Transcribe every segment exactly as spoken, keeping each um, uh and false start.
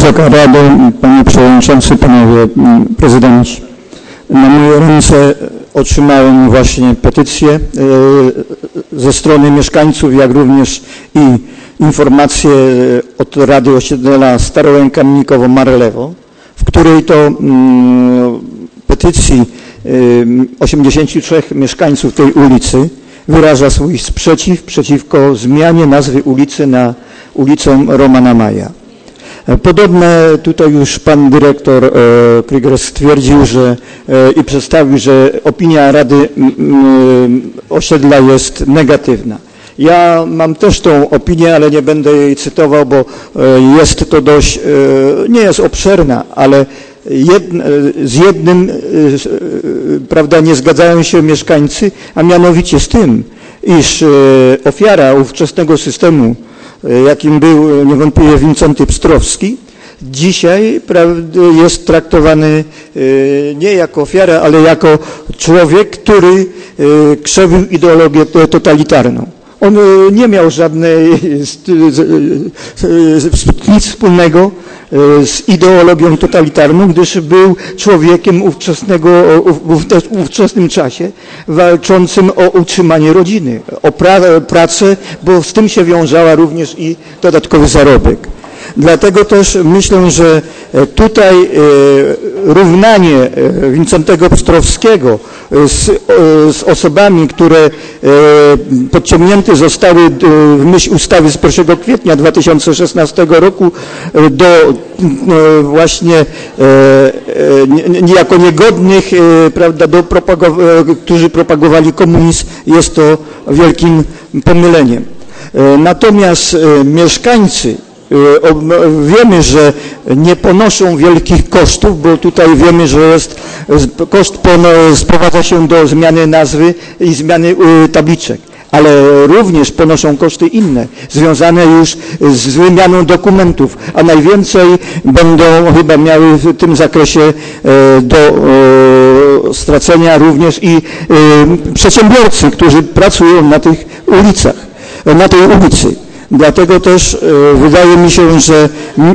Wysoka Rado, Panie Przewodniczący, Panowie Prezydenci. Na moje ręce otrzymałem właśnie petycję ze strony mieszkańców, jak również i informacje od Rady Osiedla Starołęka-Mnikowo-Marlewo, w której to petycji osiemdziesięciu trzech mieszkańców tej ulicy wyraża swój sprzeciw przeciwko zmianie nazwy ulicy na ulicę Romana Maja. Podobne tutaj już pan dyrektor e, Kryger stwierdził, że e, i przedstawił, że opinia Rady m, Osiedla jest negatywna. Ja mam też tą opinię, ale nie będę jej cytował, bo e, jest to dość, e, nie jest obszerna, ale jedn, e, z jednym e, e, prawda, nie zgadzają się mieszkańcy, a mianowicie z tym, iż e, ofiara ówczesnego systemu, jakim był niewątpliwie Wincenty Pstrowski, dzisiaj jest traktowany nie jako ofiara, ale jako człowiek, który krzewił ideologię totalitarną. On nie miał żadnej, nic wspólnego z ideologią totalitarną, gdyż był człowiekiem ówczesnego, w ówczesnym czasie walczącym o utrzymanie rodziny, o pra, pracę, bo z tym się wiązała również i dodatkowy zarobek. Dlatego też myślę, że tutaj równanie Wincentego Pstrowskiego z, z osobami, które podciągnięte zostały w myśl ustawy z pierwszego kwietnia dwa tysiące szesnastego roku do właśnie niejako niegodnych, prawda, do propagow- którzy propagowali komunizm, jest to wielkim pomyleniem. Natomiast mieszkańcy, wiemy, że nie ponoszą wielkich kosztów, bo tutaj wiemy, że jest, koszt sprowadza się do zmiany nazwy i zmiany tabliczek, ale również ponoszą koszty inne, związane już z wymianą dokumentów, a najwięcej będą chyba miały w tym zakresie do stracenia również i przedsiębiorcy, którzy pracują na tych ulicach, na tej ulicy. Dlatego też e, wydaje mi się, że e,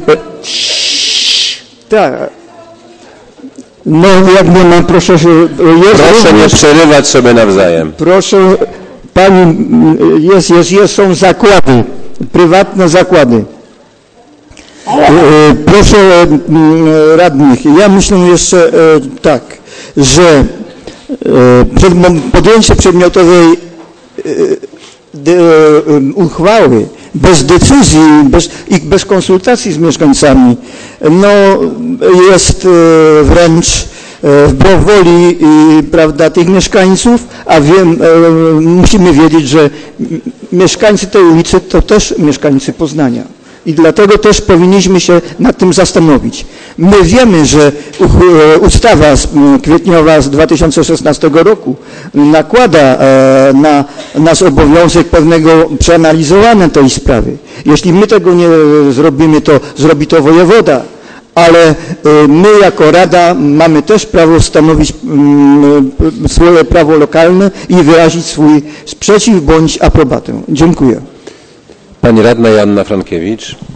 tak, no jak nie mam, proszę się, jest proszę również, nie przerywać sobie nawzajem. Proszę, pani, jest, jest, jest, są zakłady, prywatne zakłady. E, proszę e, radnych, ja myślę jeszcze e, tak, że e, przed, podjęcie przedmiotowej e, de, e, uchwały bez decyzji bez, i bez konsultacji z mieszkańcami, no jest wręcz wbrew woli, prawda, tych mieszkańców, a wiem, musimy wiedzieć, że mieszkańcy tej ulicy to też mieszkańcy Poznania. I dlatego też powinniśmy się nad tym zastanowić. My wiemy, że ustawa kwietniowa z dwa tysiące szesnastego roku nakłada na nas obowiązek pewnego przeanalizowania tej sprawy. Jeśli my tego nie zrobimy, to zrobi to wojewoda, ale my jako Rada mamy też prawo stanowić swoje prawo lokalne i wyrazić swój sprzeciw bądź aprobatę. Dziękuję. Pani radna Joanna Frankiewicz.